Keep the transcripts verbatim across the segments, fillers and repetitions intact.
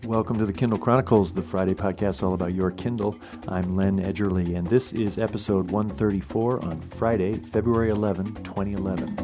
Welcome to the Kindle Chronicles, the Friday podcast all about your Kindle. I'm Len Edgerly, and this is episode one thirty-four on Friday, February eleventh, twenty eleven.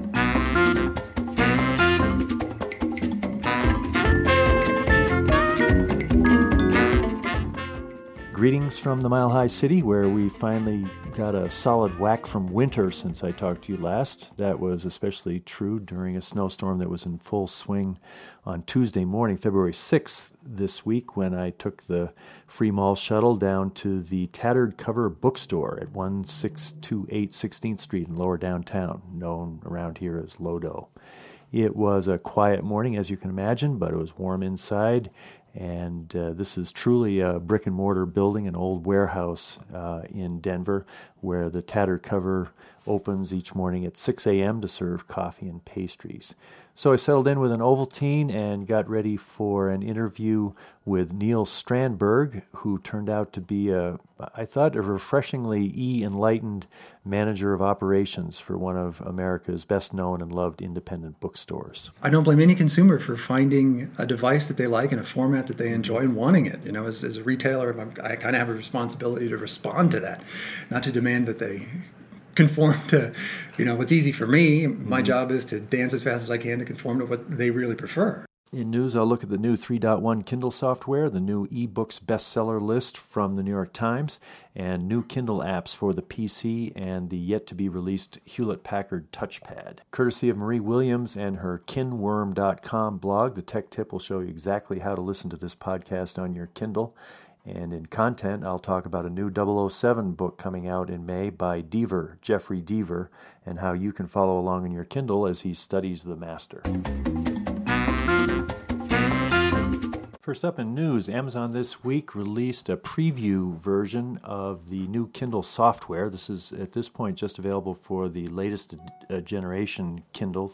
Greetings from the Mile High City, where we finally got a solid whack from winter since I talked to you last. That was especially true during a snowstorm that was in full swing on Tuesday morning, February sixth this week, when I took the Free Mall shuttle down to the Tattered Cover Bookstore at one six two eight sixteenth Street in Lower Downtown, known around here as Lodo. It was a quiet morning, as you can imagine, but it was warm inside. And uh, this is truly a brick-and-mortar building, an old warehouse uh, in Denver, where the Tattered Cover opens each morning at six a.m. to serve coffee and pastries. So I settled in with an Ovaltine and got ready for an interview with Neil Strandberg, who turned out to be, a, I thought, a refreshingly e-enlightened manager of operations for one of America's best-known and loved independent bookstores. I don't blame any consumer for finding a device that they like in a format that they enjoy and wanting it. You know, as, as a retailer, I'm, I kind of have a responsibility to respond to that, not to demand that they conform to, you know, what's easy for me. My mm-hmm. job is to dance as fast as I can to conform to what they really prefer. In news, I'll look at the new three point one Kindle software, the new eBooks bestseller list from the New York Times, and new Kindle apps for the P C and the yet-to-be-released Hewlett-Packard touchpad. Courtesy of Marie Williams and her kinworm dot com blog, the tech tip will show you exactly how to listen to this podcast on your Kindle. And in content, I'll talk about a new double oh seven book coming out in May by Deaver, Jeffrey Deaver, and how you can follow along in your Kindle as he studies the master. First up in news, Amazon this week released a preview version of the new Kindle software. This is, at this point, just available for the latest uh, generation Kindle,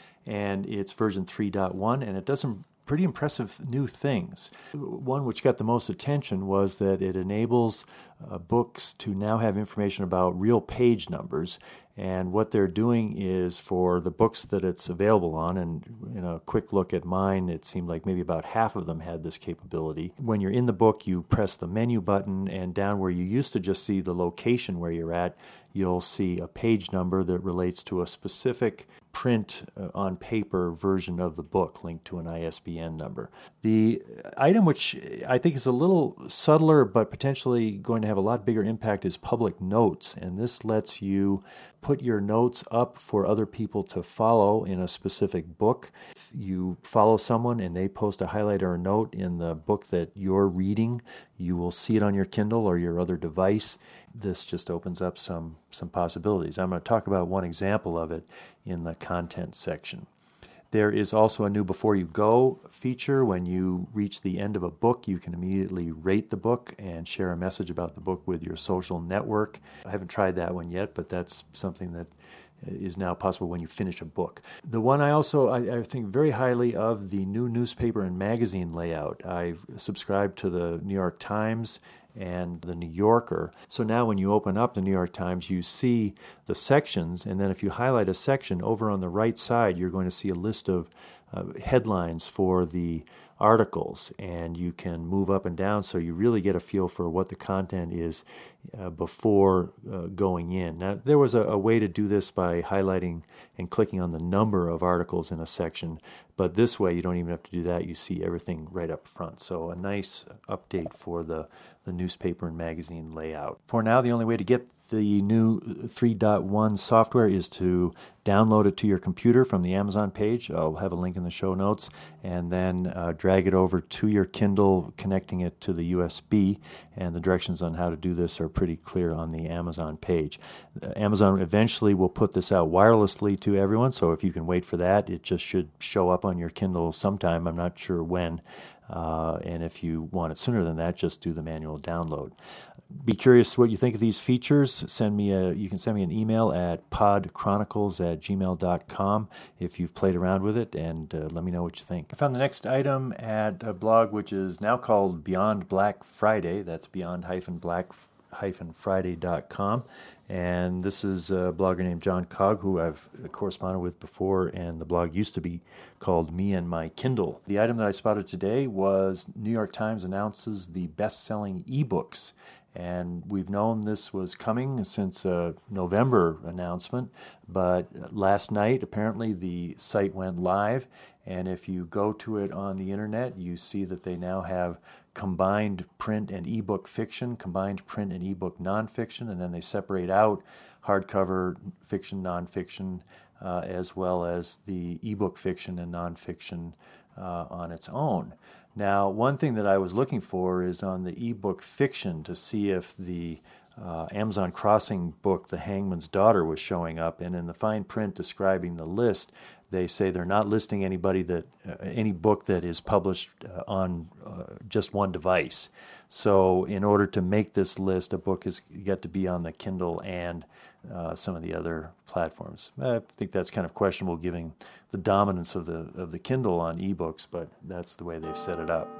and it's version three point one, and it does some pretty impressive new things. One which got the most attention was that it enables uh, books to now have information about real page numbers. And what they're doing is, for the books that it's available on, and in a quick look at mine, it seemed like maybe about half of them had this capability. When you're in the book, you press the menu button, and down where you used to just see the location where you're at, you'll see a page number that relates to a specific print uh, on paper version of the book linked to an I S B N number. The item which I think is a little subtler but potentially going to have a lot bigger impact is public notes, and this lets you put your notes up for other people to follow in a specific book. If you follow someone and they post a highlight or a note in the book that you're reading, you will see it on your Kindle or your other device. This just opens up some, some possibilities. I'm going to talk about one example of it in the content section. There is also a new Before You Go feature. When you reach the end of a book, you can immediately rate the book and share a message about the book with your social network. I haven't tried that one yet, but that's something that is now possible when you finish a book. The one I also, I, I think very highly of, the new newspaper and magazine layout. I subscribe to the New York Times and the New Yorker. So now when you open up the New York Times, you see the sections, and then if you highlight a section, over on the right side, you're going to see a list of uh, headlines for the articles, and you can move up and down so you really get a feel for what the content is uh, before uh, going in. Now, there was a, a way to do this by highlighting and clicking on the number of articles in a section, but this way you don't even have to do that. You see everything right up front. So a nice update for the, the newspaper and magazine layout. For now, the only way to get the new three point one software is to download it to your computer from the Amazon page. I'll have a link in the show notes, and then uh, drag it over to your Kindle, connecting it to the U S B, and the directions on how to do this are pretty clear on the Amazon page. Uh, Amazon eventually will put this out wirelessly to everyone, so if you can wait for that, it just should show up on your Kindle sometime. I'm not sure when. Uh, and if you want it sooner than that, just do the manual download. Be curious what you think of these features. Send me a, you can send me an email at podchronicles at gmail dot com if you've played around with it, and uh, let me know what you think. I found the next item at a blog which is now called Beyond Black Friday. That's beyond-black friday dot com. And this is a blogger named John Cog, who I've corresponded with before, and the blog used to be called Me and My Kindle. The item that I spotted today was New York Times announces the best-selling ebooks. And we've known this was coming since a November announcement, but last night, apparently, the site went live, and if you go to it on the internet, you see that they now have combined print and ebook fiction, combined print and ebook nonfiction, and then they separate out hardcover fiction, nonfiction, uh, as well as the ebook fiction and nonfiction uh, on its own. Now, one thing that I was looking for is on the ebook fiction to see if the uh, Amazon Crossing book, The Hangman's Daughter, was showing up, and in the fine print describing the list, they say they're not listing anybody that uh, any book that is published uh, on uh, just one device. So, in order to make this list, a book has got to be on the Kindle and uh, some of the other platforms. I think that's kind of questionable, given the dominance of the of the Kindle on ebooks, but that's the way they've set it up.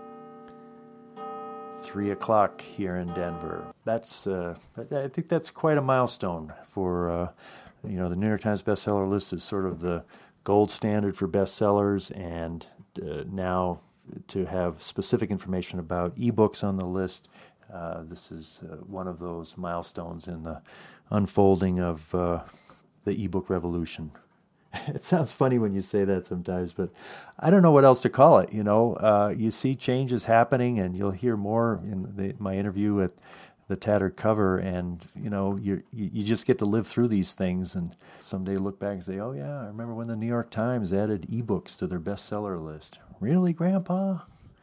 Three o'clock here in Denver. That's uh, I think that's quite a milestone for uh, you know the New York Times bestseller list is sort of the gold standard for bestsellers, and uh, now to have specific information about ebooks on the list, uh, this is uh, one of those milestones in the unfolding of uh, the ebook revolution. It sounds funny when you say that sometimes, but I don't know what else to call it. You know, uh, you see changes happening, and you'll hear more in the, my interview with the Tattered Cover, and you know, you you just get to live through these things, and someday look back and say, "Oh yeah, I remember when the New York Times added ebooks to their bestseller list." Really, Grandpa?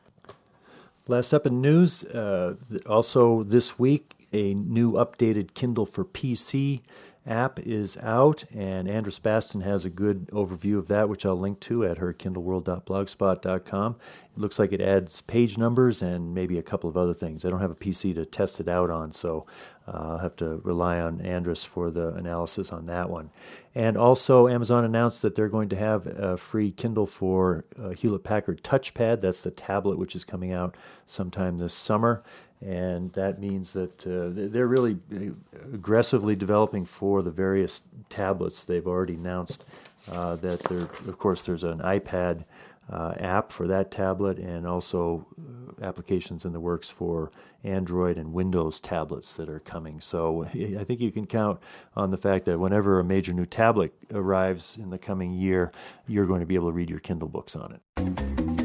Last up in news, uh, also this week, a new updated Kindle for P C app is out, and Andress Baston has a good overview of that, which I'll link to at her kindle world dot blogspot dot com. It looks like it adds page numbers and maybe a couple of other things. I don't have a P C to test it out on, so uh, I'll have to rely on Andress for the analysis on that one. And also, Amazon announced that they're going to have a free Kindle for uh, Hewlett-Packard Touchpad. That's the tablet, which is coming out sometime this summer. And that means that uh, they're really aggressively developing for the various tablets. They've already announced uh, that there, of course, there's an iPad uh, app for that tablet, and also applications in the works for Android and Windows tablets that are coming. So I think you can count on the fact that whenever a major new tablet arrives in the coming year, you're going to be able to read your Kindle books on it.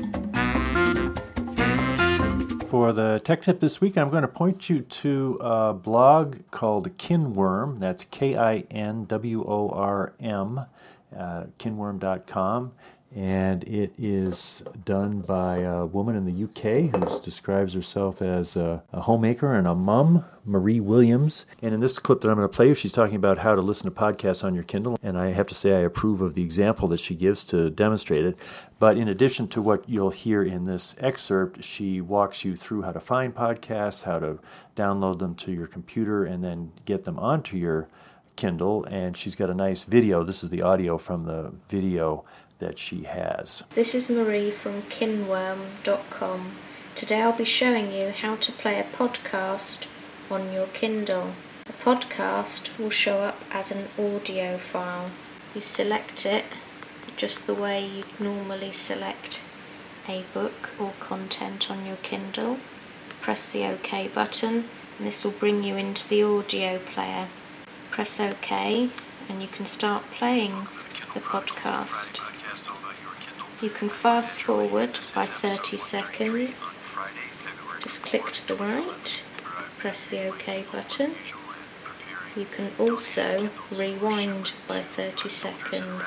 For the tech tip this week, I'm going to point you to a blog called Kinworm. That's K I N W O R M, uh, kinworm dot com. And it is done by a woman in the U K who describes herself as a, a homemaker and a mom, Marie Williams. And in this clip that I'm going to play, she's talking about how to listen to podcasts on your Kindle. And I have to say I approve of the example that she gives to demonstrate it. But in addition to what you'll hear in this excerpt, she walks you through how to find podcasts, how to download them to your computer, and then get them onto your Kindle. And she's got a nice video. This is the audio from the video that she has. This is Marie from kinworm dot com. Today I'll be showing you how to play a podcast on your Kindle. A podcast will show up as an audio file. You select it just the way you'd normally select a book or content on your Kindle. Press the OK button, and this will bring you into the audio player. Press OK, and you can start playing the podcast. You can fast forward by thirty seconds. Just click to the right, press the OK button. You can also rewind by thirty seconds.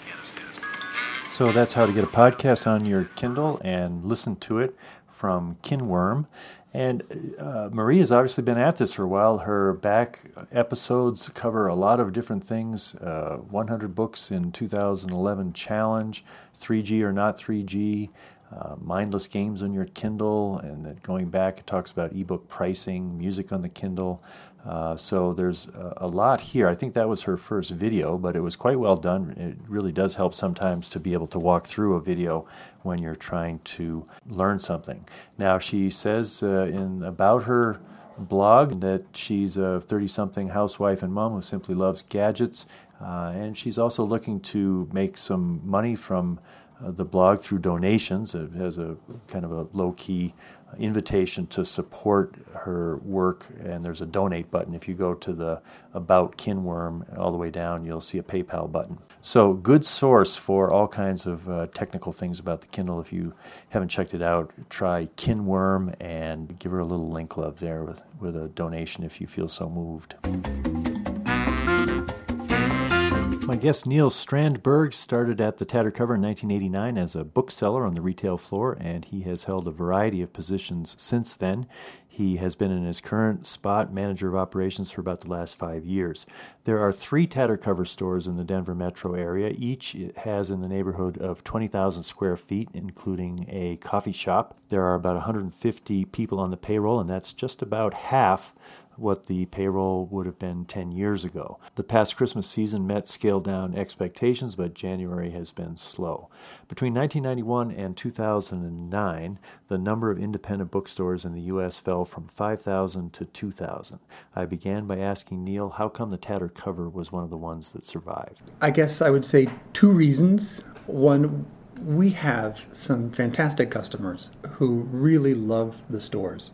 So that's how to get a podcast on your Kindle and listen to it from Kinworm. And uh, Marie has obviously been at this for a while. Her back episodes cover a lot of different things. Uh, one hundred books in two thousand eleven challenge, three G or not three G, uh, mindless games on your Kindle, and then going back it talks about ebook pricing, music on the Kindle. Uh, so there's a, a lot here. I think that was her first video, but it was quite well done. It really does help sometimes to be able to walk through a video when you're trying to learn something. Now, she says uh, in about her blog that she's a thirty-something housewife and mom who simply loves gadgets, uh, and she's also looking to make some money from uh, the blog through donations. It has a kind of a low-key invitation to support her work, and there's a donate button. If you go to the About Kinworm all the way down, you'll see a PayPal button. So good source for all kinds of uh, technical things about the Kindle. If you haven't checked it out, try Kinworm and give her a little link love there with, with a donation if you feel so moved. My guest Neil Strandberg started at the Tattercover in nineteen eighty-nine as a bookseller on the retail floor, and he has held a variety of positions since then. He has been in his current spot, manager of operations, for about the last five years. There are three Tattercover stores in the Denver metro area. Each has in the neighborhood of twenty thousand square feet, including a coffee shop. There are about one hundred fifty people on the payroll, and that's just about half what the payroll would have been ten years ago. The past Christmas season met scaled-down expectations, but January has been slow. Between nineteen ninety-one and two thousand nine, the number of independent bookstores in the U S fell from five thousand to two thousand. I began by asking Neil how come the Tattercover was one of the ones that survived. I guess I would say two reasons. One, we have some fantastic customers who really love the stores,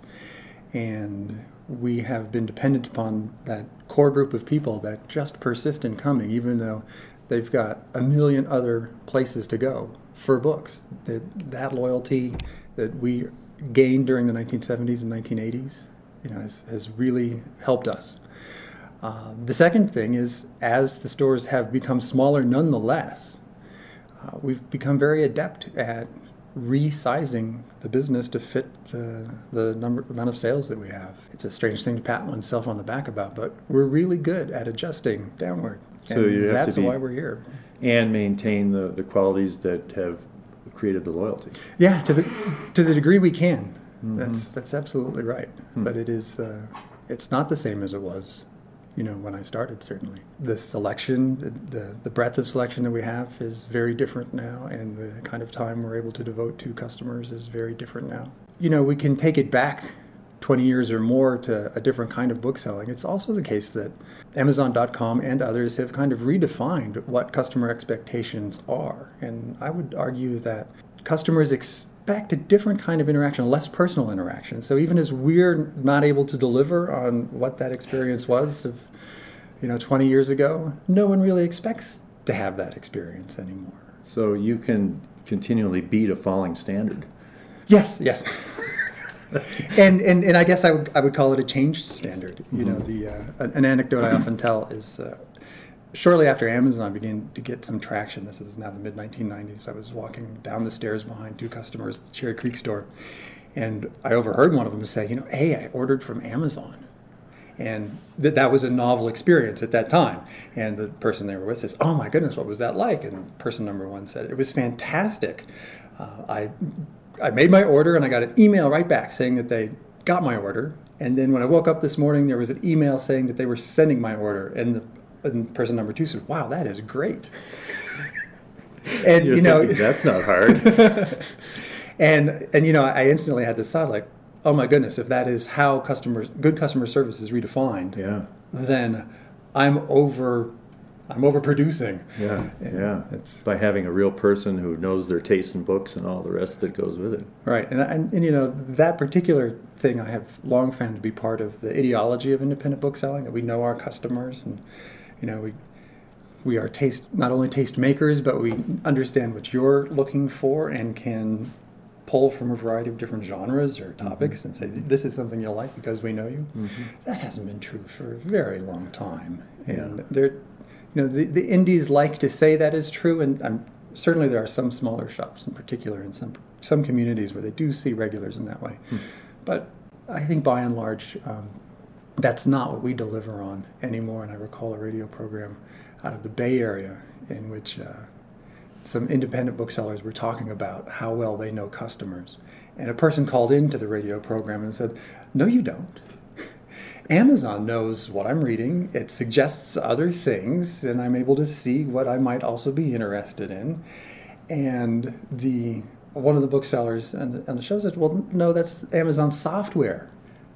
and we have been dependent upon that core group of people that just persist in coming, even though they've got a million other places to go for books. That, that loyalty that we gained during the nineteen seventies and nineteen eighties, you know, has, has really helped us. Uh, the second thing is, as the stores have become smaller nonetheless, uh, we've become very adept at resizing the business to fit the the number amount of sales that we have. It's a strange thing to pat oneself on the back about, but we're really good at adjusting downward. So and you have that's to be, why we're here. And maintain the, the qualities that have created the loyalty. Yeah, to the to the degree we can. Mm-hmm. That's that's absolutely right. Mm-hmm. But it is uh, it's not the same as it was, you know, when I started, certainly. The selection, the, the breadth of selection that we have is very different now, and the kind of time we're able to devote to customers is very different now. You know, we can take it back twenty years or more to a different kind of book selling. It's also the case that Amazon dot com and others have kind of redefined what customer expectations are. And I would argue that customers expect a different kind of interaction, a less personal interaction. So even as we're not able to deliver on what that experience was of, you know, twenty years ago, no one really expects to have that experience anymore. So you can continually beat a falling standard. Yes, yes. and, and and I guess I would I would call it a changed standard. You mm-hmm. know, the uh, an anecdote I often tell is uh, shortly after Amazon began to get some traction, this is now the mid nineteen nineties, I was walking down the stairs behind two customers at the Cherry Creek store, and I overheard one of them say, you know, hey, I ordered from Amazon. And that that was a novel experience at that time. And the person they were with says, oh my goodness, what was that like? And person number one said, it was fantastic. Uh, I I made my order and I got an email right back saying that they got my order. And then when I woke up this morning, there was an email saying that they were sending my order. And the and person number two said, wow, that is great. And, You're you know, thinking, that's not hard. and, and, you know, I instantly had this thought like, oh my goodness, if that is how customers, good customer service is redefined, yeah. then I'm over, I'm overproducing. Yeah, and yeah. It's by having a real person who knows their taste in books and all the rest that goes with it. Right, and, and and you know that particular thing I have long found to be part of the ideology of independent bookselling, that we know our customers, and you know we we are taste not only taste makers, but we understand what you're looking for and can pull from a variety of different genres or topics mm-hmm. and say, this is something you'll like because we know you. Mm-hmm. That hasn't been true for a very long time. And yeah. there, you know, the, the indies like to say that is true, and I'm, certainly there are some smaller shops in particular in some some communities where they do see regulars in that way. Mm. But I think by and large, um, that's not what we deliver on anymore. And I recall a radio program out of the Bay Area in which uh, some independent booksellers were talking about how well they know customers. And a person called into the radio program and said, no, you don't. Amazon knows what I'm reading. It suggests other things, and I'm able to see what I might also be interested in. And the one of the booksellers on the, on the show said, well, no, that's Amazon software.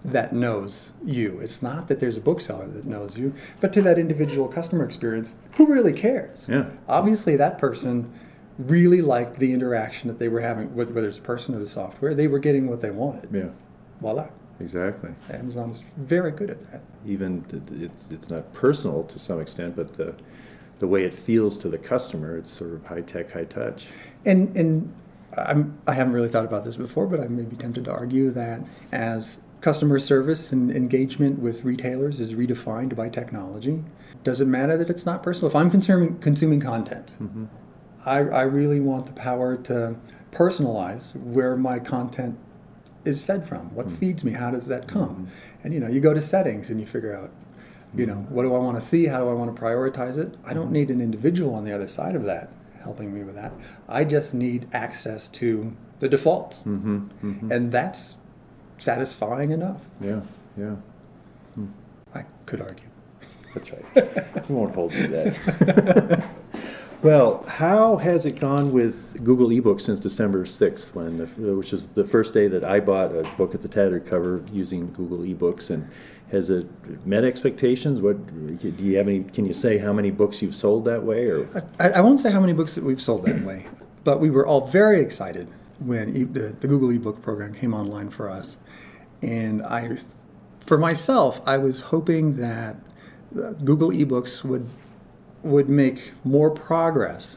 that knows you. It's not that there's a bookseller that knows you, but to that individual customer experience, who really cares? Yeah. Obviously, that person really liked the interaction that they were having with, whether it's a person or the software. They were getting what they wanted. Yeah. Voila. Exactly. Amazon's very good at that. Even th- it's it's not personal to some extent, but the the way it feels to the customer, it's sort of high tech, high touch. And and I'm, I haven't really thought about this before, but I may be tempted to argue that as customer service and engagement with retailers is redefined by technology, does it matter that it's not personal? If I'm consuming consuming content, mm-hmm. I, I really want the power to personalize where my content is fed from. What mm-hmm. feeds me? How does that come? Mm-hmm. And you know, you go to settings and you figure out, you know, what do I want to see? How do I want to prioritize it? I don't need an individual on the other side of that helping me with that. I just need access to the defaults. Mm-hmm. Mm-hmm. And that's satisfying enough. Yeah, yeah. Hmm. I could argue. That's right. We won't hold you to that. Well, how has it gone with Google eBooks since December sixth, when the, which is the first day that I bought a book at the tattered cover using Google eBooks? And has it met expectations? What do you have any? Can you say how many books you've sold that way? Or I, I won't say how many books that we've sold that way, but we were all very excited when e, the, the Google eBook program came online for us. And I, for myself, I was hoping that Google eBooks would would make more progress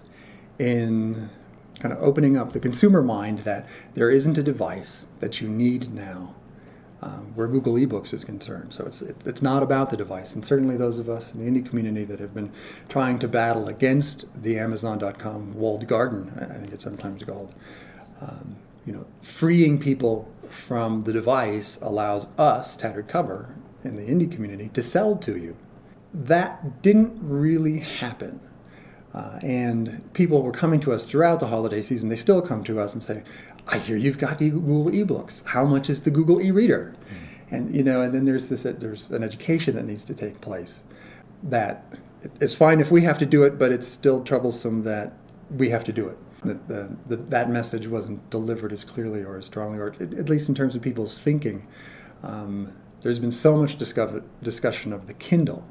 in kind of opening up the consumer mind that there isn't a device that you need now um, where Google eBooks is concerned. So it's it, it's not about the device. And certainly those of us in the indie community that have been trying to battle against the Amazon dot com walled garden, I think it's sometimes called, um, you know, freeing people from the device allows us, Tattered Cover, in the indie community, to sell to you. That didn't really happen. Uh, and people were coming to us throughout the holiday season. They still come to us and say, I hear you've got Google eBooks. How much is the Google eReader? Mm-hmm. And, you know, and then there's this, there's an education that needs to take place. That it's fine if we have to do it, but it's still troublesome that we have to do it. That the, the, that message wasn't delivered as clearly or as strongly, or at least in terms of people's thinking. Um, there's been so much discover, discussion of the Kindle.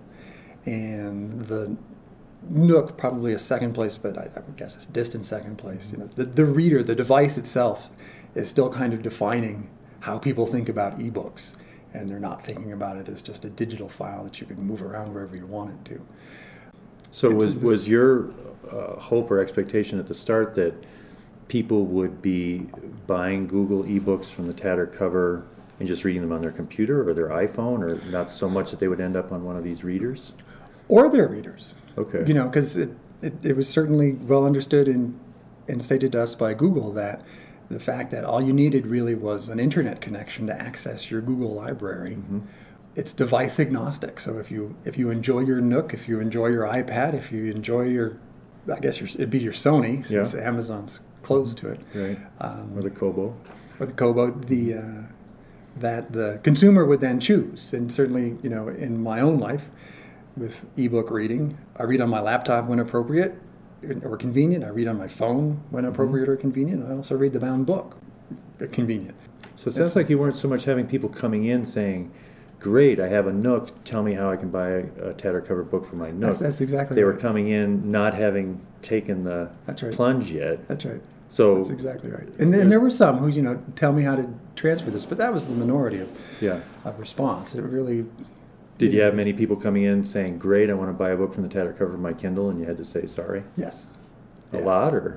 And the Nook, probably a second place, but I, I would guess it's a distant second place. You know, the, the reader, the device itself, is still kind of defining how people think about ebooks, and they're not thinking about it as just a digital file that you can move around wherever you want it to. So it's, was was your uh, hope or expectation at the start that people would be buying Google eBooks from the tattered cover and just reading them on their computer or their iPhone, or not so much that they would end up on one of these readers? Or their readers. Okay. You know, because it, it, it was certainly well understood and, and stated to us by Google that the fact that all you needed really was an internet connection to access your Google library. Mm-hmm. It's device agnostic. So if you if you enjoy your Nook, if you enjoy your iPad, if you enjoy your, I guess your, it'd be your Sony, since yeah. Amazon's close to it. Right. Um, or the Kobo. Or the Kobo, the... Uh, that the consumer would then choose. And certainly, you know, in my own life with ebook reading, I read on my laptop when appropriate or convenient. I read on my phone when appropriate mm-hmm. or convenient. I also read the bound book, convenient. So it sounds it's, like you weren't so much having people coming in saying, great, I have a Nook, tell me how I can buy a, a tattered cover book for my Nook. That's, that's exactly They right. were coming in not having taken the that's right. plunge yet. That's right. So that's exactly right. And then there were some who, you know, tell me how to transfer this, but that was the minority of, yeah. of response. It really... Did you have many people coming in saying, great, I want to buy a book from the tattered cover of my Kindle, and you had to say sorry? Yes. A yes. lot, or?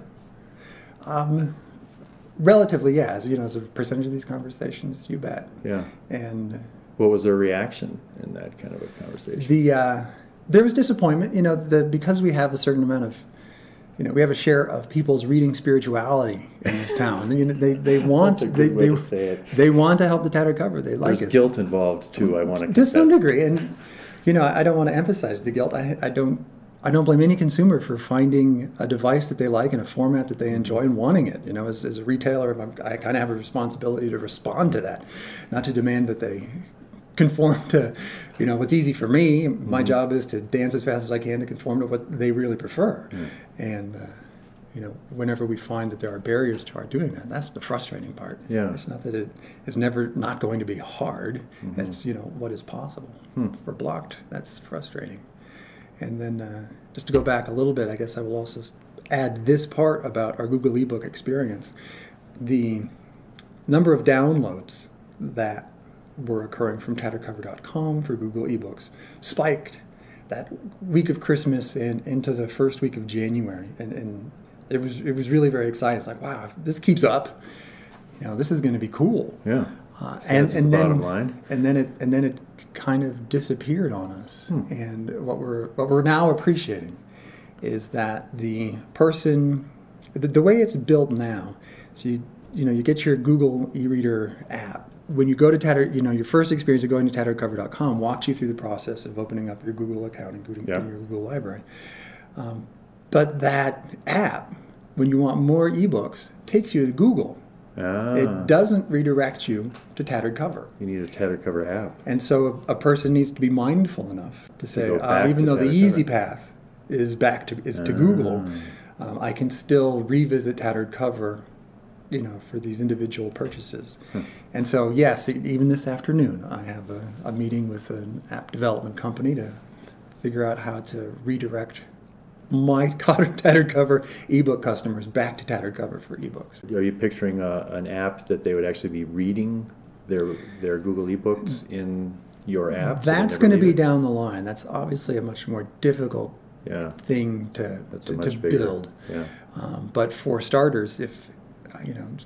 Um, relatively, yeah. As, you know, as a percentage of these conversations, you bet. Yeah. And... What was their reaction in that kind of a conversation? The uh, there was disappointment, you know, the, because we have a certain amount of, you know, we have a share of people's reading spirituality in this town. You know, they they want That's a good they way they, to say it. They want to help the tattered cover. They like There's it. guilt involved too. I want to to confess. some degree, and you know, I don't want to emphasize the guilt. I I don't I don't blame any consumer for finding a device that they like in a format that they enjoy and wanting it. You know, as as a retailer, I kind of have a responsibility to respond to that, not to demand that they conform to, you know, what's easy for me. My mm-hmm. job is to dance as fast as I can to conform to what they really prefer. Mm. And, uh, you know, whenever we find that there are barriers to our doing that, that's the frustrating part. Yeah. It's not that it is never not going to be hard. Mm-hmm. It's, you know, what is possible. Hmm. If we're blocked, that's frustrating. And then uh, just to go back a little bit, I guess I will also add this part about our Google eBook experience. The number of downloads that were occurring from tattercover dot com for Google eBooks spiked that week of Christmas and into the first week of January. And, and it was it was really very exciting. It's like, wow, if this keeps up, you know, this is going to be cool. Yeah. Uh, So and that's and the then bottom line. and then it and then it kind of disappeared on us. Hmm. And what we're what we're now appreciating is that the person, the, the way it's built now, so you you know you get your Google e-reader app. When you go to Tatter, you know your first experience of going to tattercover dot com walks you through the process of opening up your Google account and Google, Yeah. your Google library. Um, but that app, when you want more ebooks, takes you to Google. Ah, It doesn't redirect you to Tattered Cover. you need a Tattercover app. And so a, a person needs to be mindful enough to say, go uh, back even to though the Tattered easy Cover. path is back to is to Ah. Google, um, I can still revisit Tattered Cover, you know, for these individual purchases. Hmm. And so, yes, e- even this afternoon, I have a, a meeting with an app development company to figure out how to redirect my Tattered Cover ebook customers back to Tattered Cover for ebooks. Are you picturing a, an app that they would actually be reading their their Google eBooks in your app? so they That's never going to leave be it? down the line. That's obviously a much more difficult Yeah, thing to that's to, a to much bigger. build. Yeah. Um, but for starters, if uh, you know,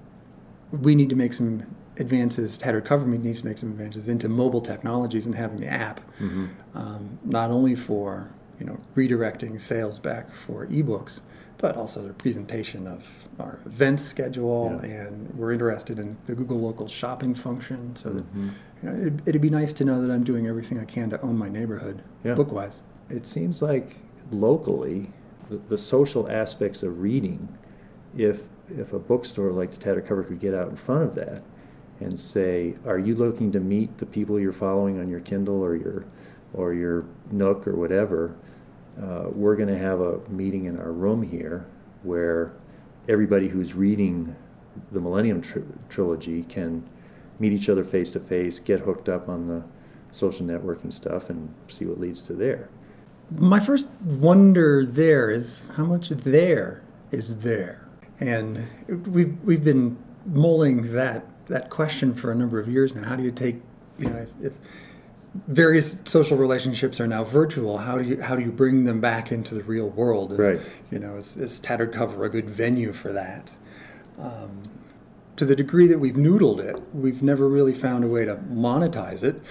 we need to make some advances. Tattered Cover needs to make some advances into mobile technologies and having the app, Mm-hmm. um, not only for you know redirecting sales back for ebooks, but also the presentation of our event schedule. Yeah. And we're interested in the Google Local Shopping function, so that Mhm. you know, it'd, it'd be nice to know that I'm doing everything I can to own my neighborhood, Yeah. book-wise. It seems like locally, the, the social aspects of reading, if if a bookstore like the Tattercover could get out in front of that and say, are you looking to meet the people you're following on your Kindle or your or your Nook or whatever, uh, we're going to have a meeting in our room here where everybody who's reading the Millennium Tr- Trilogy can meet each other face to face, get hooked up on the social networking stuff, and see what leads to there. My first wonder there is how much there is there, and we've we've been mulling that that question for a number of years now. How do you take, you know, if, if various social relationships are now virtual, how do you how do you bring them back into the real world? And, Right. You know, is, is Tattered Cover a good venue for that? Um, to the degree that we've noodled it, we've never really found a way to monetize it,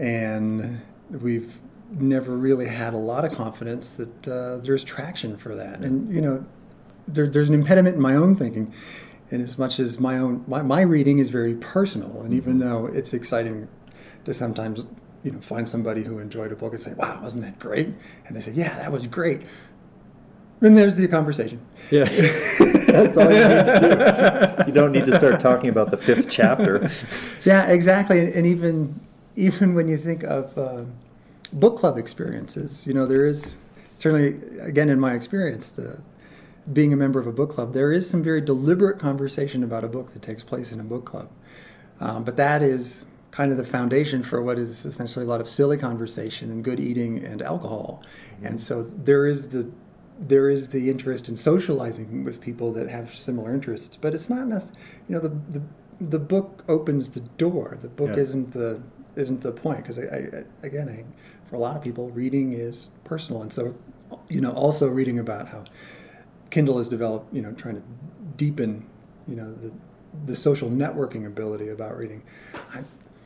and we've never really had a lot of confidence that uh, there's traction for that. And you know, there, there's an impediment in my own thinking, in as much as my own my, my reading is very personal, and even though it's exciting to sometimes you know find somebody who enjoyed a book and say, "Wow, wasn't that great?" and they say, "Yeah, that was great." And there's the conversation. Yeah, that's all you need to do. You don't need to start talking about the fifth chapter. Yeah, exactly. And, and even even when you think of uh, book club experiences, you know, there is certainly, again, in my experience, the being a member of a book club, there is some very deliberate conversation about a book that takes place in a book club. Um, but that is kind of the foundation for what is essentially a lot of silly conversation and good eating and alcohol. Mm-hmm. And so there is the there is the interest in socializing with people that have similar interests, but it's not necessarily, you know, the, the the book opens the door. The book Yeah. isn't the isn't the point, because I, I, again, I, for a lot of people, reading is personal, and so, you know, also reading about how Kindle has developed, you know, trying to deepen, you know, the the social networking ability about reading. I,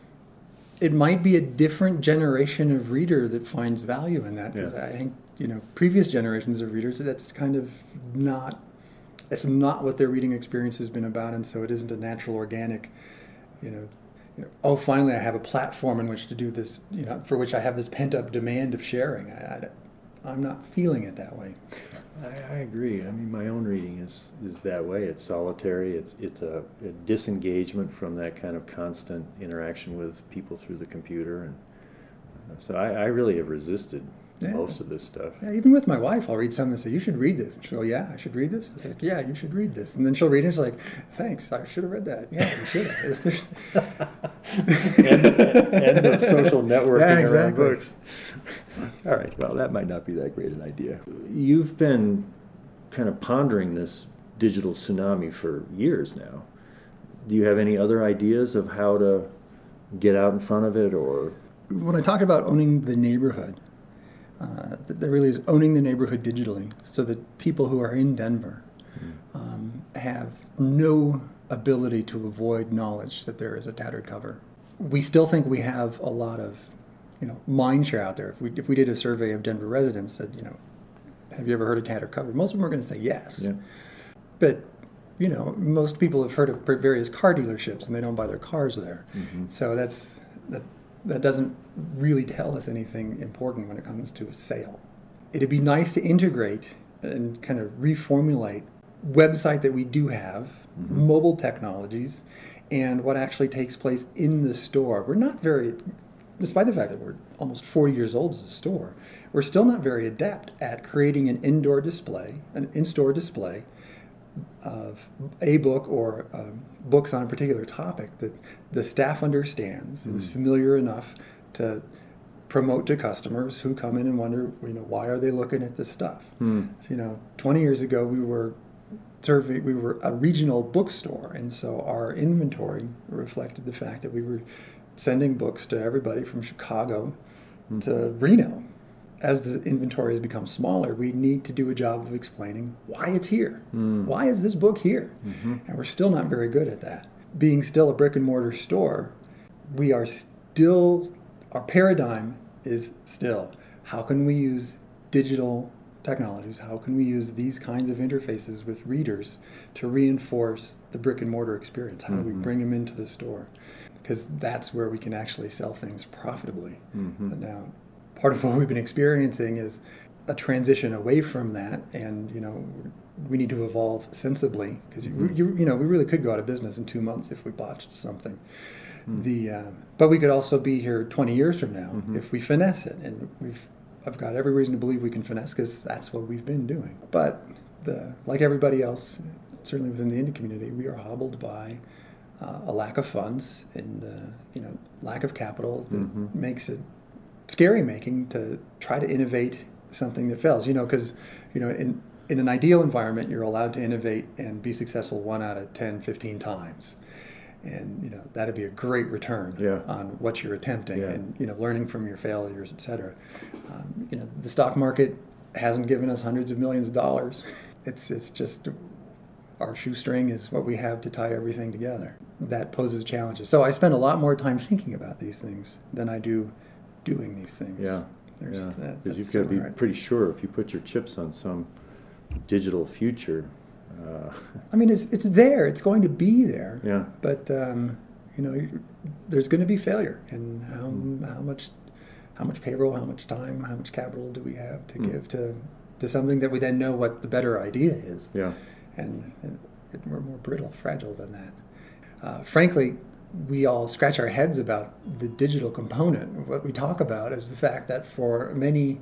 it might be a different generation of reader that finds value in that, because Yeah. I think, you know, previous generations of readers, that's kind of not, that's not what their reading experience has been about, and so it isn't a natural, organic, you know, you know, oh, finally I have a platform in which to do this, you know, for which I have this pent-up demand of sharing. I, I, I'm not feeling it that way. I, I agree. I mean, my own reading is, is that way. It's solitary. It's it's a, a disengagement from that kind of constant interaction with people through the computer, and So I, I really have resisted Yeah. most of this stuff. Yeah, even with my wife, I'll read something and say, you should read this. And she'll go, yeah, I should read this. I was like, yeah, you should read this. And then she'll read it and she's like, thanks, I should have read that. Yeah, you should have. It's just... end, end of social networking Yeah, around exactly. books. All right, well, that might not be that great an idea. You've been kind of pondering this digital tsunami for years now. Do you have any other ideas of how to get out in front of it, or... When I talk about owning the neighborhood, uh, that there really is owning the neighborhood digitally, so that people who are in Denver um, have no ability to avoid knowledge that there is a Tattered Cover. We still think we have a lot of, you know, mind share out there. If we if we did a survey of Denver residents, that, you know, have you ever heard of Tattered Cover? Most of them are going to say yes. Yeah. But, you know, most people have heard of various car dealerships and they don't buy their cars there. Mm-hmm. So that's that. That doesn't really tell us anything important when it comes to a sale. It'd be nice to integrate and kind of reformulate website that we do have, mm-hmm. mobile technologies, and what actually takes place in the store. We're not very, despite the fact that we're almost forty years old as a store, we're still not very adept at creating an indoor display, an in-store display of a book or um, books on a particular topic that the staff understands and mm. is familiar enough to promote to customers who come in and wonder, you know, why are they looking at this stuff? Mm. So, you know, twenty years ago we were serving, we were a regional bookstore, and so our inventory reflected the fact that we were sending books to everybody from Chicago mm. to Reno. As the inventory has become smaller, we need to do a job of explaining why it's here. Mm. Why is this book here? Mm-hmm. And we're still not very good at that. Being still a brick and mortar store, we are still, our paradigm is still, how can we use digital technologies? How can we use these kinds of interfaces with readers to reinforce the brick and mortar experience? How mm-hmm. do we bring them into the store? Because that's where we can actually sell things profitably. Mm-hmm. Now, part of what we've been experiencing is a transition away from that, and you know, we need to evolve sensibly, because mm-hmm. you, you know, we really could go out of business in two months if we botched something. Mm-hmm. The uh, but we could also be here twenty years from now mm-hmm. if we finesse it, and we've I've got every reason to believe we can finesse, because that's what we've been doing. But the like everybody else, certainly within the indie community, we are hobbled by uh, a lack of funds and uh, you know, lack of capital that mm-hmm. makes it scary making to try to innovate something that fails, you know, because, you know, in, in an ideal environment, you're allowed to innovate and be successful one out of ten, fifteen times. And, you know, that'd be a great return yeah. on what you're attempting yeah. and, you know, learning from your failures, et cetera. Um, you know, the stock market hasn't given us hundreds of millions of dollars. It's, it's just our shoestring is what we have to tie everything together. That poses challenges. So I spend a lot more time thinking about these things than I do doing these things. Yeah, There's yeah. That, because you've got to be right. pretty sure if you put your chips on some digital future. Uh, I mean, it's it's there. It's going to be there. Yeah. But um, you know, there's going to be failure, and how mm. how much how much payroll, how much time, how much capital do we have to mm. give to to something that we then know what the better idea is? Yeah. And, and it, we're more brittle, fragile than that. Uh, frankly, we all scratch our heads about the digital component. What we talk about is the fact that for many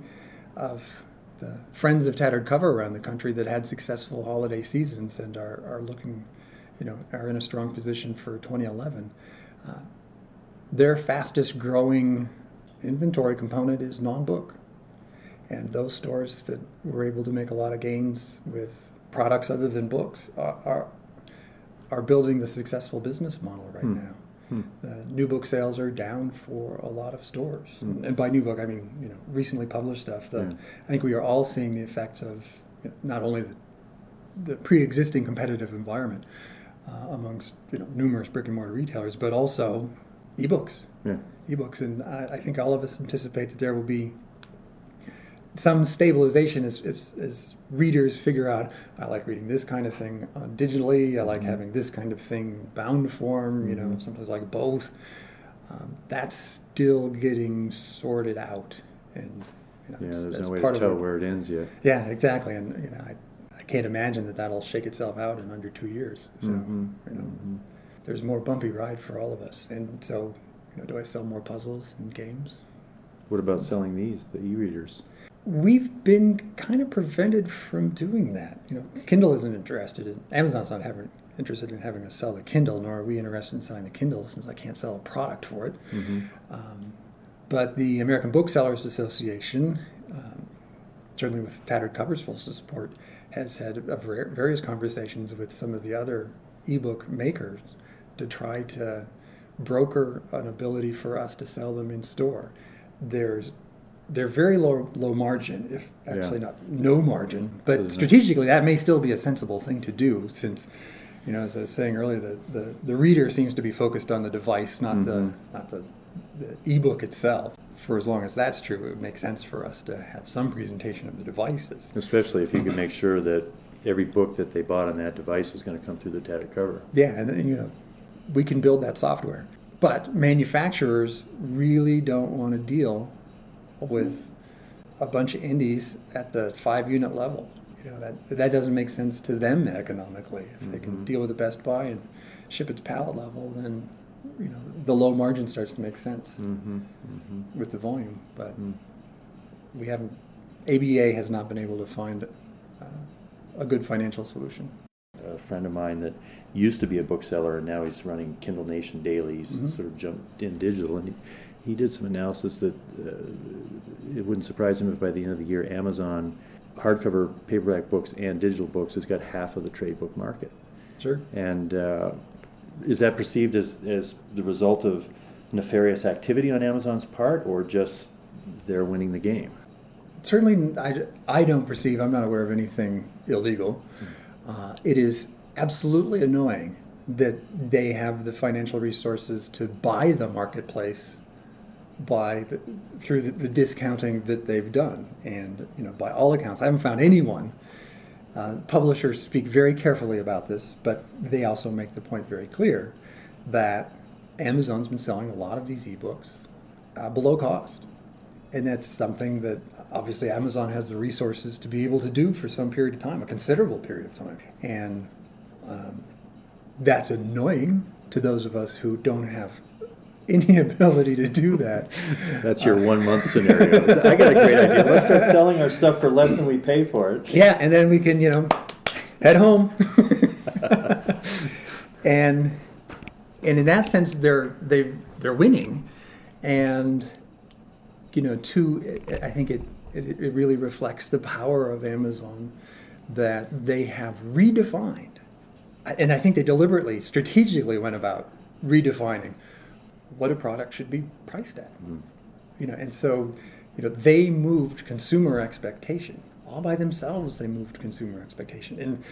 of the friends of Tattered Cover around the country that had successful holiday seasons and are, are looking, you know, are in a strong position for twenty eleven, uh, their fastest growing inventory component is non-book. And those stores that were able to make a lot of gains with products other than books are, are are building the successful business model right hmm. now. Hmm. The new book sales are down for a lot of stores. Hmm. And, and by new book, I mean, you know, recently published stuff. The, yeah. I think we are all seeing the effects of, you know, not only the, the pre-existing competitive environment uh, amongst, you know, numerous brick and mortar retailers, but also ebooks. Yeah. Ebooks. And I, I think all of us anticipate that there will be some stabilization as, as, as readers figure out, I like reading this kind of thing uh, digitally, I like mm-hmm. having this kind of thing bound form, you know, mm-hmm. sometimes like both. Um, that's still getting sorted out. And you know, yeah, that's, there's that's no way part to tell of it. where it ends yet. Yeah, exactly. And you know, I, I can't imagine that that'll shake itself out in under two years. So, mm-hmm. you know, mm-hmm. there's more bumpy ride for all of us. And so, you know, do I sell more puzzles and games? What about selling these, the e-readers? We've been kind of prevented from doing that. You know, Kindle isn't interested in, Amazon's not having, interested in having us sell the Kindle, nor are we interested in selling the Kindle since I can't sell a product for it. Mm-hmm. Um, but the American Booksellers Association, um, certainly with Tattered Covers full support, has had a ver- various conversations with some of the other ebook makers to try to broker an ability for us to sell them in store. There's they're very low low margin, if actually yeah. not no margin, but so strategically that may still be a sensible thing to do, since, you know, as I was saying earlier, the, the, the reader seems to be focused on the device, not mm-hmm. the not the, the ebook itself. For as long as that's true, it would make sense for us to have some presentation of the devices. Especially if you can make sure that every book that they bought on that device was going to come through the tattered cover. Yeah, and then, you know, we can build that software. But manufacturers really don't want to deal with a bunch of indies at the five-unit level. You know, that that doesn't make sense to them economically. If mm-hmm. they can deal with the Best Buy and ship it to pallet level, then, you know, the low margin starts to make sense mm-hmm. Mm-hmm. with the volume. But mm. we haven't. A B A has not been able to find uh, a good financial solution. A friend of mine that used to be a bookseller and now he's running Kindle Nation Daily. He's mm-hmm. sort of jumped in digital, and he, he did some analysis that uh, it wouldn't surprise him if by the end of the year Amazon hardcover paperback books and digital books has got half of the trade book market. Sure. And uh, is that perceived as, as the result of nefarious activity on Amazon's part, or just they're winning the game? Certainly, I, I don't perceive, I'm not aware of anything illegal. Uh, it is absolutely annoying that they have the financial resources to buy the marketplace by the, through the, the discounting that they've done. And, you know, by all accounts, I haven't found anyone. Uh, publishers speak very carefully about this, but they also make the point very clear that Amazon's been selling a lot of these ebooks uh, below cost. And that's something that obviously Amazon has the resources to be able to do for some period of time, a considerable period of time. And um, that's annoying to those of us who don't have any ability to do that. That's your uh, one month scenario. I got a great idea. Let's start selling our stuff for less than we pay for it. Yeah, and then we can, you know, head home. and and in that sense, they're they they're winning, and you know, too, I think it, it it really reflects the power of Amazon that they have redefined, and I think they deliberately, strategically went about redefining what a product should be priced at. Mm. You know, and so, you know, they moved consumer expectation all by themselves. They moved consumer expectation in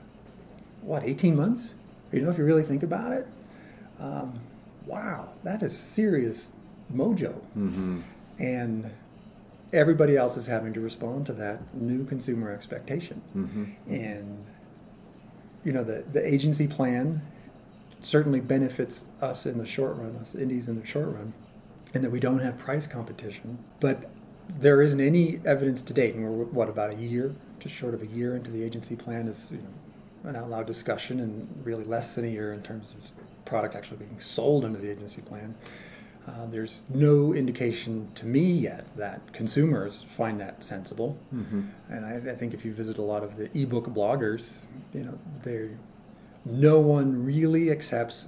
what, eighteen months? You know, if you really think about it, um, wow, that is serious mojo. Mm-hmm. And everybody else is having to respond to that new consumer expectation. Mm-hmm. And, you know, the, the agency plan certainly benefits us in the short run, us indies in the short run, and that we don't have price competition. But there isn't any evidence to date, and we're, what, about a year, just short of a year into the agency plan is, you know, an out loud discussion, and really less than a year in terms of product actually being sold under the agency plan. Uh, there's no indication to me yet that consumers find that sensible. Mm-hmm. And I, I think if you visit a lot of the ebook bloggers, you know, they no one really accepts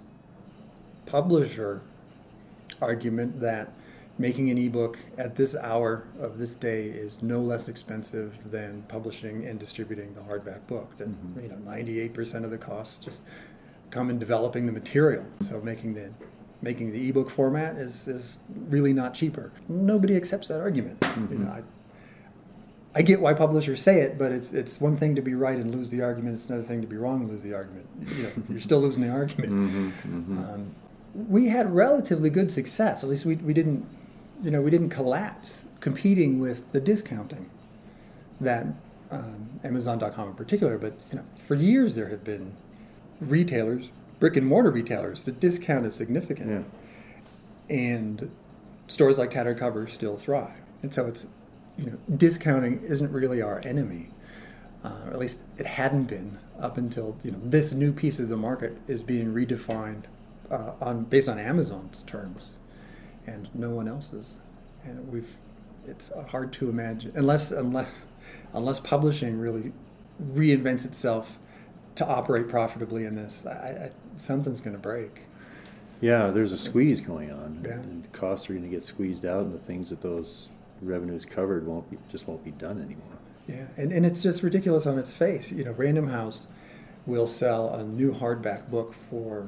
publisher argument that making an ebook at this hour of this day is no less expensive than publishing and distributing the hardback book. That mm-hmm. you know, ninety-eight percent of the costs just come in developing the material. So making the making the ebook format is, is really not cheaper. Nobody accepts that argument. Mm-hmm. You know, I, I get why publishers say it, but it's it's one thing to be right and lose the argument. It's another thing to be wrong and lose the argument. You know, you're still losing the argument. Mm-hmm, mm-hmm. Um, we had relatively good success. At least we we didn't, you know, we didn't collapse competing with the discounting that um, Amazon dot com in particular. But you know, for years there have been retailers, brick and mortar retailers, that discounted significantly, yeah. and stores like Tattered Covers still thrive. And so it's, you know, discounting isn't really our enemy, uh, or at least it hadn't been up until, you know, this new piece of the market is being redefined uh, on based on Amazon's terms, and no one else's. And we've it's hard to imagine unless unless unless publishing really reinvents itself to operate profitably in this. I, I, something's going to break. Yeah, there's a squeeze going on, Yeah. and costs are going to get squeezed out, and the things that those revenues covered won't be, just won't be done anymore. Yeah, and, and it's just ridiculous on its face. You know, Random House will sell a new hardback book for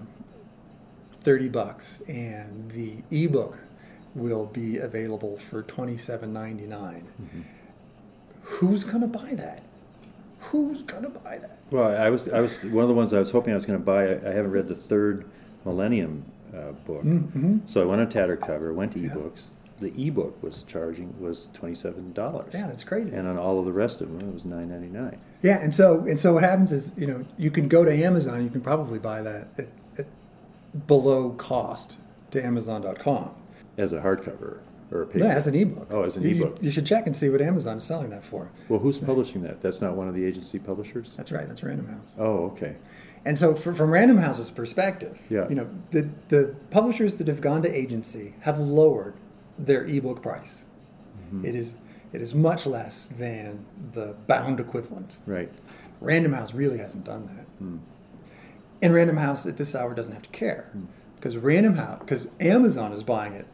thirty bucks, and the ebook will be available for twenty-seven ninety-nine. Mm-hmm. Who's going to buy that? Who's going to buy that? Well, I was I was one of the ones I was hoping I was going to buy. I, I haven't read the third Millennium uh, book, mm-hmm. so I went on Tattered Cover, went to Yeah. ebooks. The ebook was charging was twenty-seven dollars. Yeah, that's crazy. And on all of the rest of them, it was nine ninety-nine. Yeah, and so and so what happens is, you know, you can go to Amazon, you can probably buy that at, at below cost to Amazon dot com. As a hardcover or a paper. No, as an ebook. Oh, as an you, ebook. You should check and see what Amazon is selling that for. Well, who's publishing that? That's not one of the agency publishers? That's right. That's Random House. Oh, okay. And so, for, from Random House's perspective, Yeah. you know, the the publishers that have gone to agency have lowered their ebook price. Mm-hmm. It is it is much less than the bound equivalent. Right. Random House really hasn't done that. Mm. And Random House at this hour doesn't have to care mm. because Random House because Amazon is buying it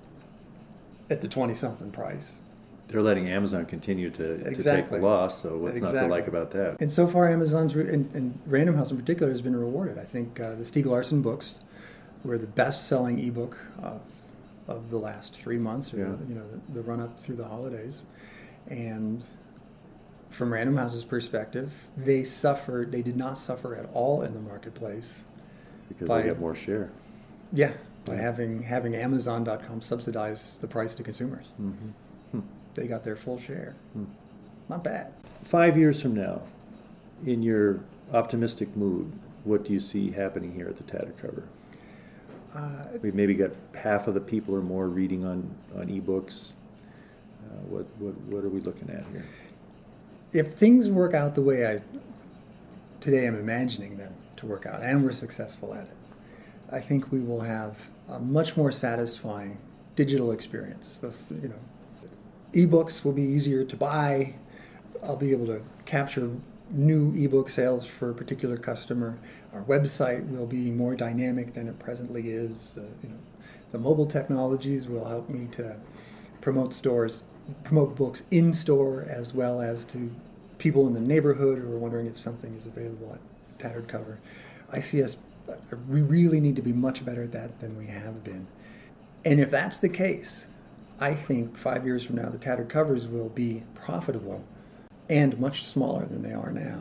at the twenty something price. They're letting Amazon continue to, to exactly. take the loss, so what's exactly. not to like about that? And so far, Amazon's, re- and, and Random House in particular, has been rewarded. I think uh, the Stieg Larsson books were the best-selling ebook of, of the last three months, or yeah. the, you know, the, the run-up through the holidays. And from Random House's perspective, they suffered, they did not suffer at all in the marketplace. Because by, they get more share. Yeah, by yeah. having having Amazon dot com subsidize the price to consumers. Mm-hmm. Hmm. They got their full share. Hmm. Not bad. Five years from now, in your optimistic mood, what do you see happening here at the Tattered Cover? Uh, We've maybe got half of the people or more reading on, on ebooks. Uh, what, what what are we looking at here? If things work out the way I today am imagining them to work out, and we're successful at it, I think we will have a much more satisfying digital experience. With, you know, ebooks will be easier to buy. I'll be able to capture new ebook sales for a particular customer. Our website will be more dynamic than it presently is. Uh, you know, the mobile technologies will help me to promote stores, promote books in store, as well as to people in the neighborhood who are wondering if something is available at Tattered Cover. I see us, we really need to be much better at that than we have been. And if that's the case, I think five years from now, the Tattered Covers will be profitable and much smaller than they are now.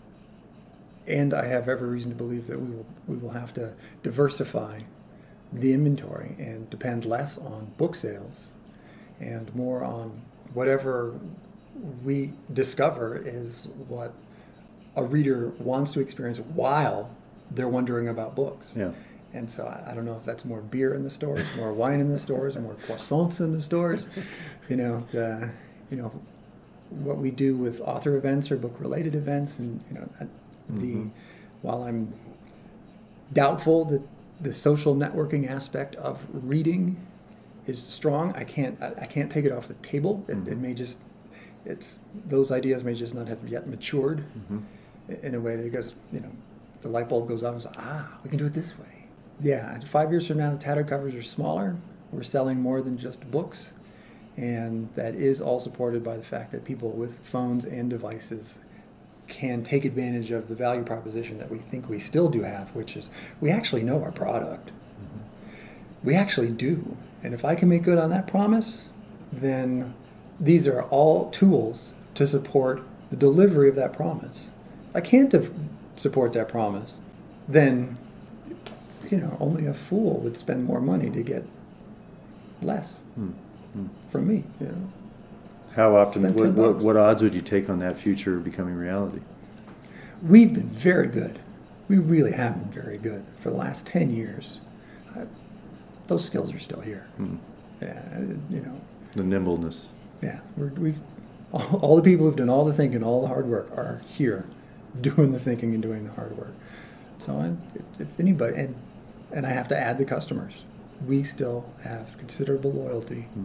And I have every reason to believe that we will we will have to diversify the inventory and depend less on book sales and more on whatever we discover is what a reader wants to experience while they're wondering about books. Yeah. And so I, I don't know if that's more beer in the stores, more wine in the stores, more croissants in the stores. You know, the, you know, what we do with author events or book-related events, and you know, the mm-hmm. while I'm doubtful that the social networking aspect of reading is strong, I can't I, I can't take it off the table. It, mm-hmm. it may just it's those ideas may just not have yet matured mm-hmm. in a way that goes, you know, the light bulb goes off and says, ah, we can do it this way. Yeah, five years from now, the Tattered Covers are smaller. We're selling more than just books. And that is all supported by the fact that people with phones and devices can take advantage of the value proposition that we think we still do have, which is we actually know our product. Mm-hmm. We actually do. And if I can make good on that promise, then these are all tools to support the delivery of that promise. If I can't de- support that promise, then, you know, only a fool would spend more money to get less. Mm. From me, you know. How optimistic? What, what, what odds would you take on that future becoming reality? We've been very good. We really have been very good for the last ten years. Uh, those skills are still here. Hmm. Yeah, you know. The nimbleness. Yeah, we're, we've all, all the people who've done all the thinking, all the hard work are here, doing the thinking and doing the hard work. So, I, if anybody, and and I have to add the customers. We still have considerable loyalty hmm.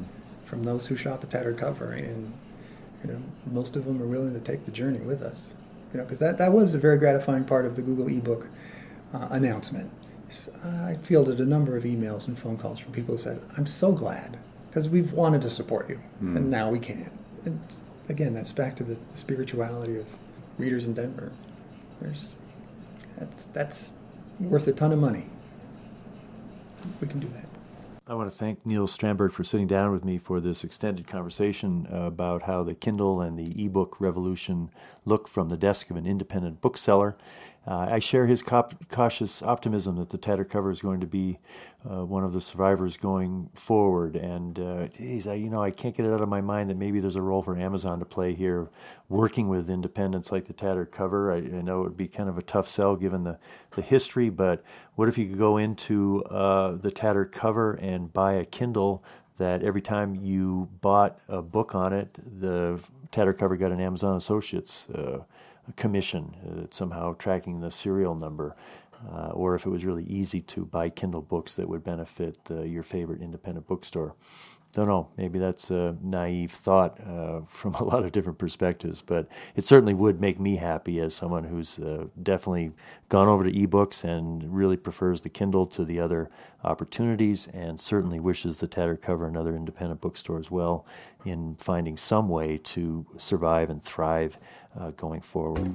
from those who shop at Tattered Cover, and you know, most of them are willing to take the journey with us. You know, because that, that was a very gratifying part of the Google eBook uh, announcement. So I fielded a number of emails and phone calls from people who said, "I'm so glad, because we've wanted to support you, mm. and now we can." And again, that's back to the, the spirituality of readers in Denver. There's that's that's worth a ton of money. We can do that. I want to thank Neil Strandberg for sitting down with me for this extended conversation about how the Kindle and the ebook revolution look from the desk of an independent bookseller. Uh, I share his cop- cautious optimism that the Tattered Cover is going to be uh, one of the survivors going forward. And uh, geez, I, you know, I can't get it out of my mind that maybe there's a role for Amazon to play here, working with independents like the Tattered Cover. I, I know it would be kind of a tough sell given the, the history, but what if you could go into uh, the Tattered Cover and buy a Kindle that every time you bought a book on it, the Tattered Cover got an Amazon Associates uh, commission, uh, somehow tracking the serial number, uh, or if it was really easy to buy Kindle books that would benefit uh, your favorite independent bookstore. Don't know, maybe that's a naive thought uh, from a lot of different perspectives, but it certainly would make me happy as someone who's uh, definitely gone over to ebooks and really prefers the Kindle to the other opportunities, and certainly wishes the Tattered Cover and other independent bookstores as well in finding some way to survive and thrive uh, going forward.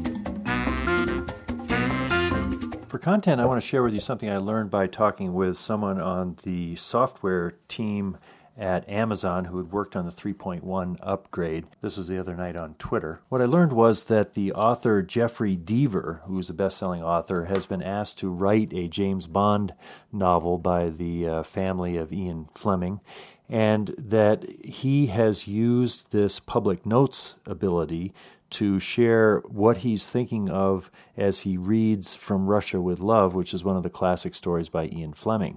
For content, I want to share with you something I learned by talking with someone on the software team at Amazon who had worked on the three point one upgrade. This was the other night on Twitter. What I learned was that the author Jeffrey Deaver, who's a best-selling author, has been asked to write a James Bond novel by the uh, family of Ian Fleming, and that he has used this public notes ability to share what he's thinking of as he reads From Russia with Love, which is one of the classic stories by Ian Fleming.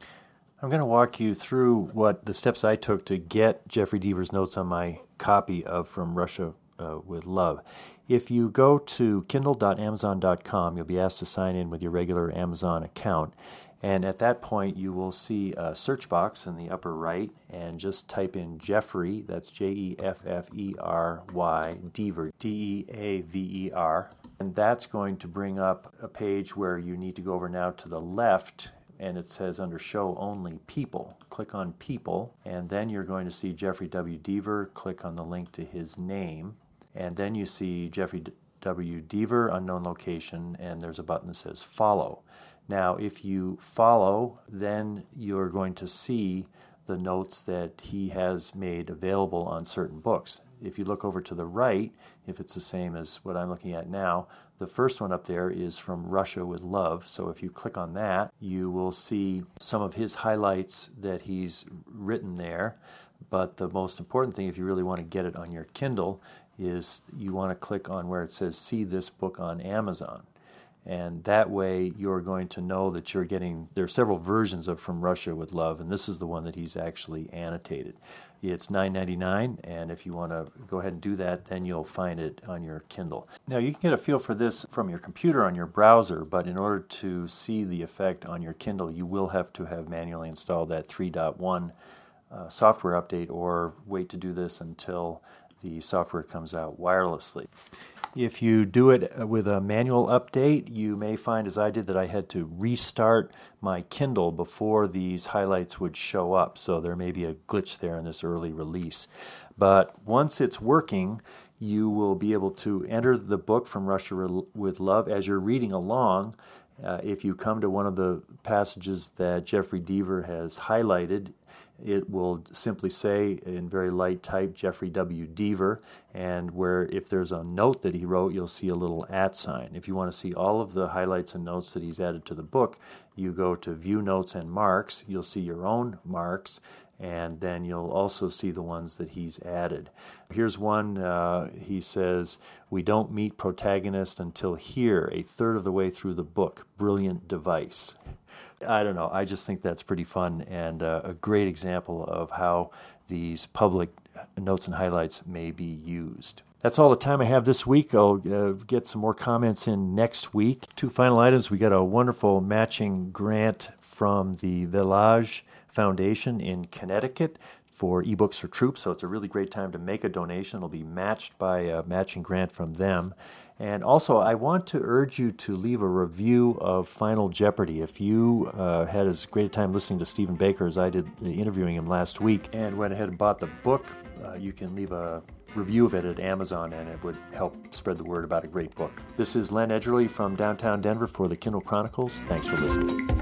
I'm going to walk you through what the steps I took to get Jeffrey Deaver's notes on my copy of From Russia uh, with Love. If you go to kindle dot amazon dot com, you'll be asked to sign in with your regular Amazon account. And at that point, you will see a search box in the upper right, and just type in Jeffrey, that's J E F F E R Y, Deaver, D E A V E R. And that's going to bring up a page where you need to go over now to the left, and it says under Show Only People. Click on People, and then you're going to see Jeffrey W. Deaver. Click on the link to his name, and then you see Jeffrey W. Deaver, unknown location, and there's a button that says Follow. Now, if you follow, then you're going to see the notes that he has made available on certain books. If you look over to the right, if it's the same as what I'm looking at now, the first one up there is From Russia with Love. So if you click on that, you will see some of his highlights that he's written there. But the most important thing, if you really want to get it on your Kindle, is you want to click on where it says See This Book on Amazon. And that way you're going to know that you're getting, there are several versions of From Russia with Love, and this is the one that he's actually annotated. It's nine ninety-nine, and if you want to go ahead and do that, then you'll find it on your Kindle. Now, you can get a feel for this from your computer on your browser, but in order to see the effect on your Kindle, you will have to have manually installed that three point one uh, software update, or wait to do this until the software comes out wirelessly. If you do it with a manual update, you may find, as I did, that I had to restart my Kindle before these highlights would show up. So there may be a glitch there in this early release. But once it's working, you will be able to enter the book From Russia with Love as you're reading along. Uh, if you come to one of the passages that Jeffrey Deaver has highlighted, it will simply say in very light type Jeffrey W. Deaver, and where if there's a note that he wrote, you'll see a little at sign. If you want to see all of the highlights and notes that he's added to the book, you go to View Notes and Marks. You'll see your own marks, and then you'll also see the ones that he's added. Here's one, uh, he says, "We don't meet protagonist until here, a third of the way through the book. Brilliant device." I don't know, I just think that's pretty fun, and uh, a great example of how these public notes and highlights may be used. That's all the time I have this week. I'll uh, get some more comments in next week. Two final items. We got a wonderful matching grant from the Village Foundation in Connecticut for eBooks for Troops, so it's a really great time to make a donation. It'll be matched by a matching grant from them. And also, I want to urge you to leave a review of Final Jeopardy. If you uh, had as great a time listening to Stephen Baker as I did interviewing him last week and went ahead and bought the book, uh, you can leave a review of it at Amazon, and it would help spread the word about a great book. This is Len Edgerly from downtown Denver for the Kindle Chronicles. Thanks for listening.